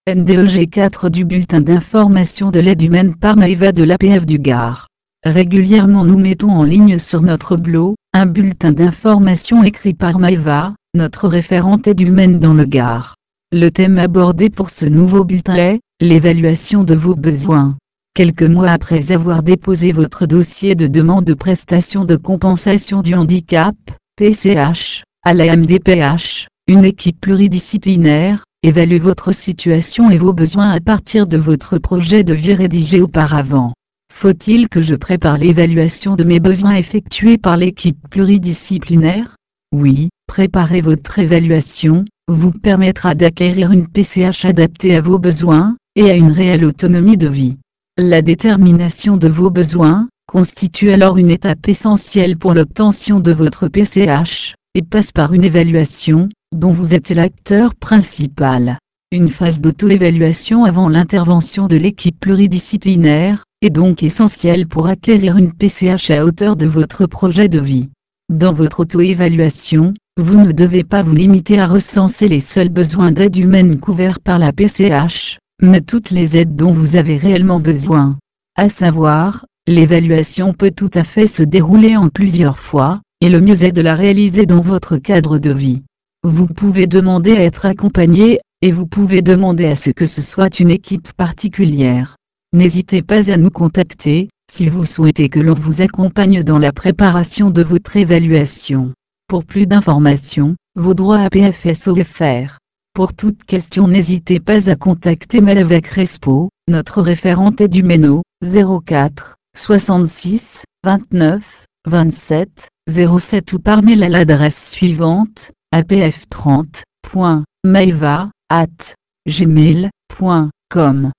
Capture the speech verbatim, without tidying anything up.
N D E G quatre du bulletin d'information de l'aide humaine par Maëva de l'A P F du Gard. Régulièrement nous mettons en ligne sur notre blog, un bulletin d'information écrit par Maëva, notre référente aide humaine dans le Gard. Le thème abordé pour ce nouveau bulletin est « L'évaluation de vos besoins ». Quelques mois après avoir déposé votre dossier de demande de prestation de compensation du handicap, P C H, à la M D P H, une équipe pluridisciplinaire, évalue votre situation et vos besoins à partir de votre projet de vie rédigé auparavant. Faut-il que je prépare l'évaluation de mes besoins effectuée par l'équipe pluridisciplinaire? Oui, préparer votre évaluation vous permettra d'acquérir une P C H adaptée à vos besoins, et à une réelle autonomie de vie. La détermination de vos besoins constitue alors une étape essentielle pour l'obtention de votre P C H, et passe par une évaluation, dont vous êtes l'acteur principal. Une phase d'auto-évaluation avant l'intervention de l'équipe pluridisciplinaire est donc essentielle pour acquérir une P C H à hauteur de votre projet de vie. Dans votre auto-évaluation, vous ne devez pas vous limiter à recenser les seuls besoins d'aide humaine couverts par la P C H, mais toutes les aides dont vous avez réellement besoin. À savoir, l'évaluation peut tout à fait se dérouler en plusieurs fois, et le mieux est de la réaliser dans votre cadre de vie. Vous pouvez demander à être accompagné, et vous pouvez demander à ce que ce soit une équipe particulière. N'hésitez pas à nous contacter, si vous souhaitez que l'on vous accompagne dans la préparation de votre évaluation. Pour plus d'informations, vos droits à P F sont offerts. Pour toute question n'hésitez pas à contacter Maëva Crespo, notre référente aide humaine au zéro quatre, soixante-six, vingt-neuf, vingt-sept, zéro sept ou par mail à l'adresse suivante, a p f trente point maeva arobase gmail point com.